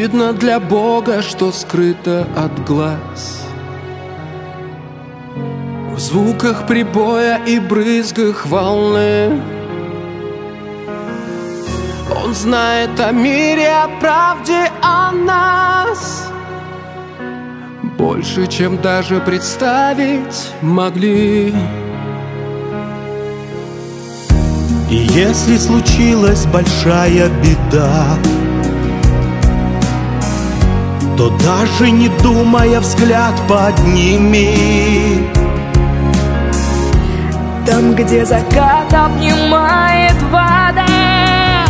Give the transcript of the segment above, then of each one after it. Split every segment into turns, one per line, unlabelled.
видно для Бога, что скрыто от глаз. В звуках прибоя и брызгах волны Он знает о мире, о правде, о нас больше, чем даже представить могли.
И если случилась большая беда, то даже не думая взгляд подними.
Там, где закат обнимает вода,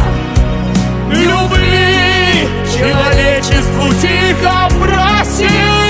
любви человечеству тихо проси.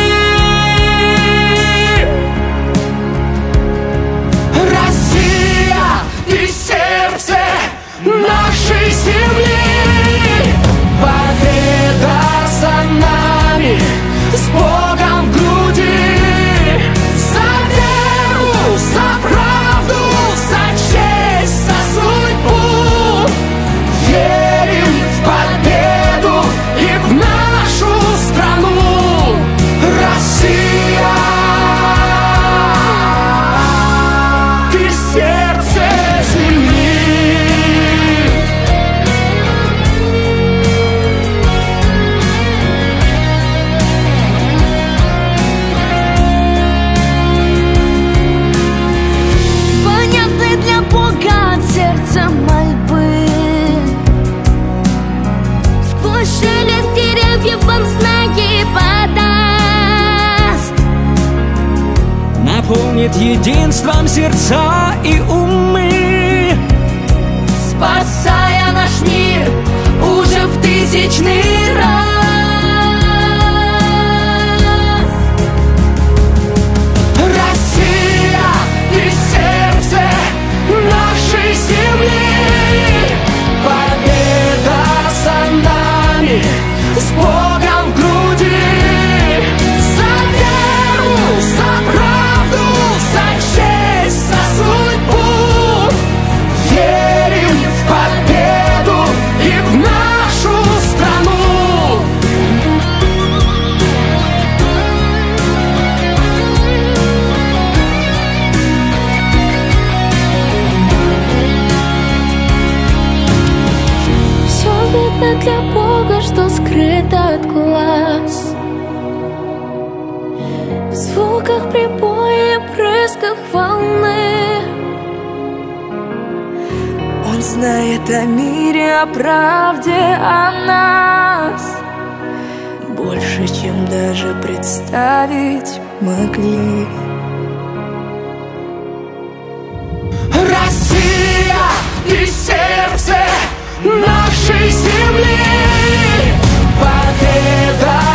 Россия, ты сердце нашей земли. Победа за нами, с Богом в груди. За веру, за правду, за честь, за судьбу. Верим в победу и в нашу страну. Россия, ты сердце земли.
понятны для Бога от сердца мольбы. Сквозь шелест деревьев вам знаки подаст,
наполнит единством сердца и умы,
спасая наш мир уже в тысячный раз.
Россия, ты сердце нашей земли. Победа за нами, с Богом в груди. За веру, за правду, за честь, за судьбу. Верим в победу и в нашу страну.
Все видно для Бога, что скрыто от глаз. В звуках прибоя и брызгах волны Он знает о мире, о правде, о нас больше, чем даже представить могли.
Россия, ты сердце нашей земли. Победа